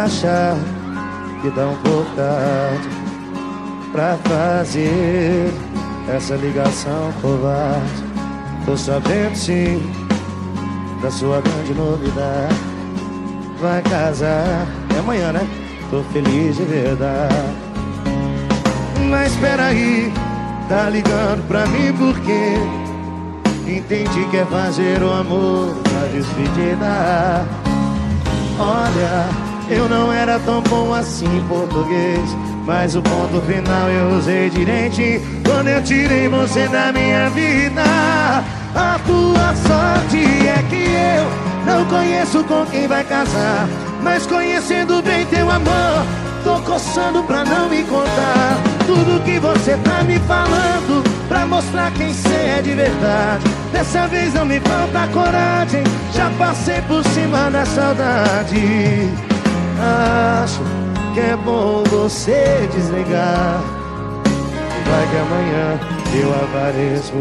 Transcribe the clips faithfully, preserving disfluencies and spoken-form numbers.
achar que dá um pouco tarde pra fazer essa ligação covarde. Tô sabendo sim da sua grande novidade. Vai casar, é amanhã, né? Tô feliz de verdade. Mas espera aí, tá ligando pra mim porque entendi que é fazer o amor na despedida. Olha, eu não era tão bom assim em português, mas o ponto final eu usei direitinho quando eu tirei você da minha vida. A tua sorte é que eu não conheço com quem vai casar, mas conhecendo bem teu amor, tô coçando pra não me contar tudo que você tá me falando, pra mostrar quem cê é de verdade. Dessa vez não me falta coragem, já passei por cima da saudade. Acho que é bom você desligar, vai que amanhã eu apareço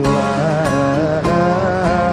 lá.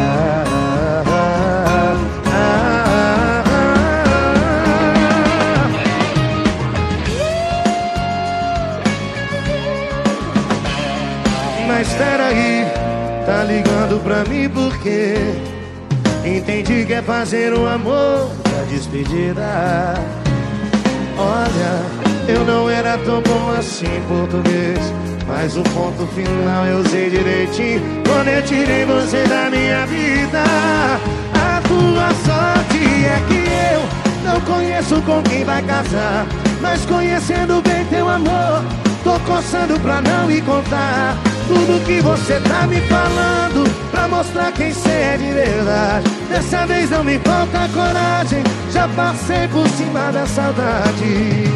Mas espera aí, tá ligando pra mim porque entendi que é fazer o amor da despedida. Olha, eu não era tão bom assim em português, mas o ponto final eu usei direitinho quando eu tirei você da minha vida. A tua sorte é que eu não conheço com quem vai casar, mas conhecendo bem teu amor, tô coçando pra não me contar tudo que você tá me falando, pra mostrar quem cê é de verdade. Dessa vez não me falta coragem, já passei por cima da saudade.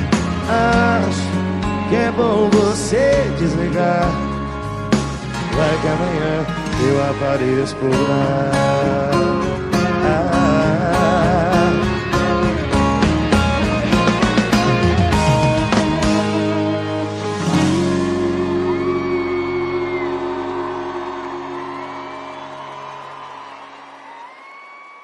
Acho que é bom você desligar, vai que amanhã eu apareço por lá.